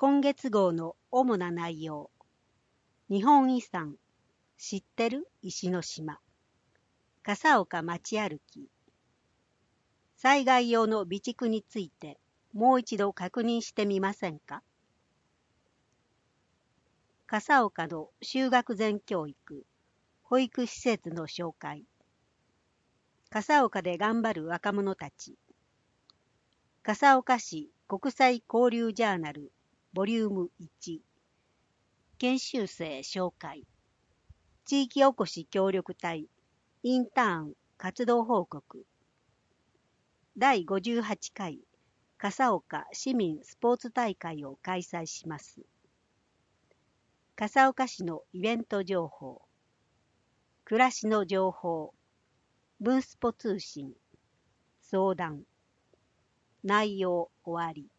今月号の主な内容。日本遺産、知ってる石の島。笠岡町歩き。災害用の備蓄についてもう一度確認してみませんか。笠岡の就学前教育、保育施設の紹介。笠岡で頑張る若者たち。笠岡市国際交流ジャーナルボリューム1。研修生紹介。地域おこし協力隊インターン活動報告。第58回笠岡市民スポーツ大会を開催します。笠岡市のイベント情報。暮らしの情報。文スポ通信。相談。内容終わり。